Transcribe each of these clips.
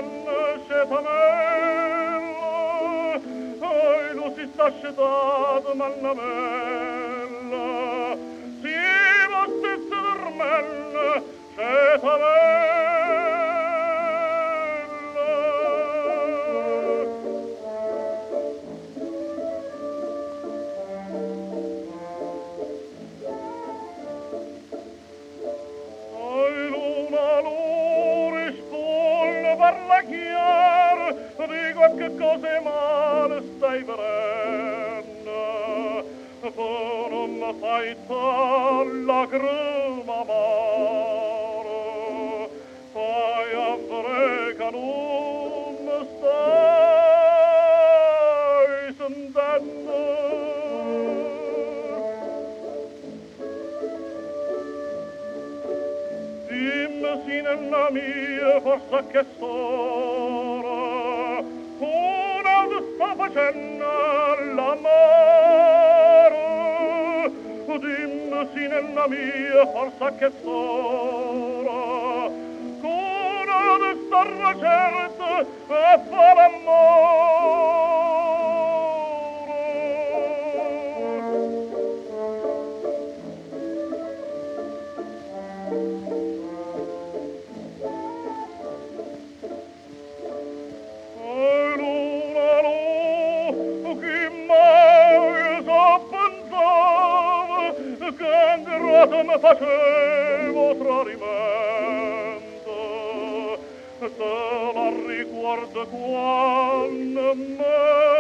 Stascetat mannamella, si vostesse dormella, cetamella. Oi luna risponde parla chiar, di qualche cosa male stai vedendo, non mi fai lacrima amare, fai a vedere che non mi stai sentendo. Dimmi se nella mia forza che sono, una ti sta facendo l'amore. Dimmi se nella mia forza che sono, una ti sta facendo e fa l'amore. Mi facevo tradimento, te la ricordo quando me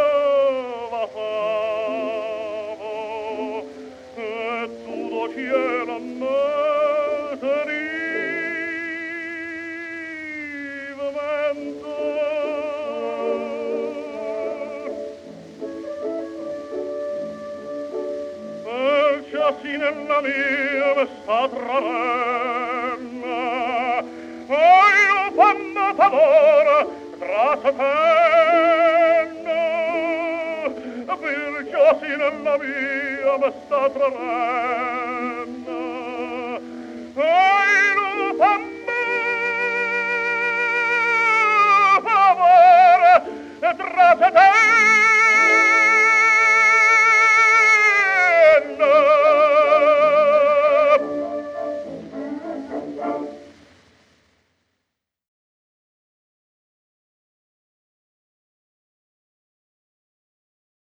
baciavo e tu do cielo me tenivi mente. Sì nella mia mi sta travenna, e io fammi favore tra sapenna, perciò sì nella mia mi sta travenna.